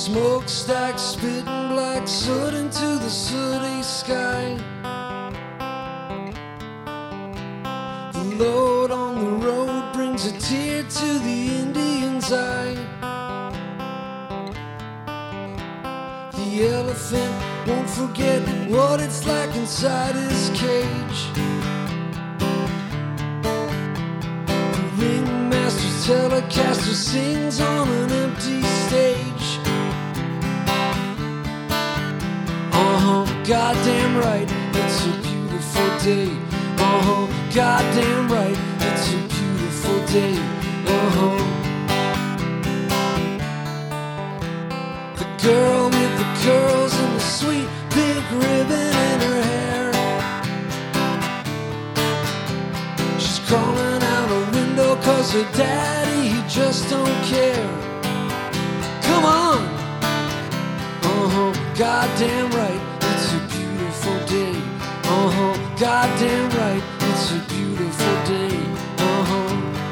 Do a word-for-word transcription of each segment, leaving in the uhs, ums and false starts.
Smokestack spitting black soot into the sooty sky. The load on the road brings a tear to the Indian's eye. The elephant won't forget what it's like inside his cage. The ringmaster's telecaster sings on an empty stage. Uh-huh, goddamn right, it's a beautiful day. Uh-huh, goddamn right, it's a beautiful day. Uh-huh. The girl with the curls and the sweet big ribbon in her hair, she's crawling out a window cause her daddy, he just don't care. Come on! Uh-huh, goddamn right, it's a beautiful day. Uh-huh, goddamn right, it's a beautiful day. Uh-huh.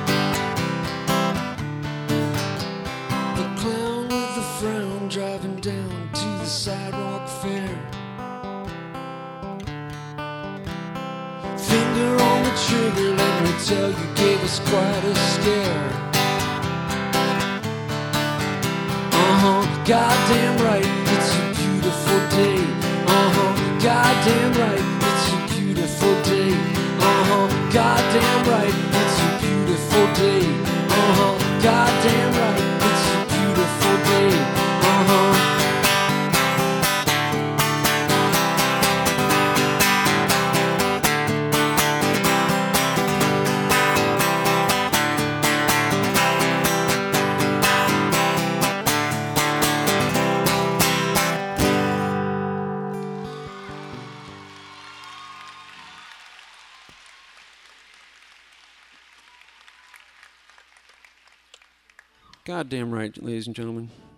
The clown with the frown driving down to the sidewalk fair. Finger on the trigger, let me tell you, gave us quite a scare. Uh-huh, goddamn right, it's a beautiful day. Uh-huh, goddamn right, it's a beautiful day. Uh-huh, goddamn right, it's a beautiful day. Uh-huh, goddamn right, it's a beautiful day. Uh-huh. Goddamn right, ladies and gentlemen.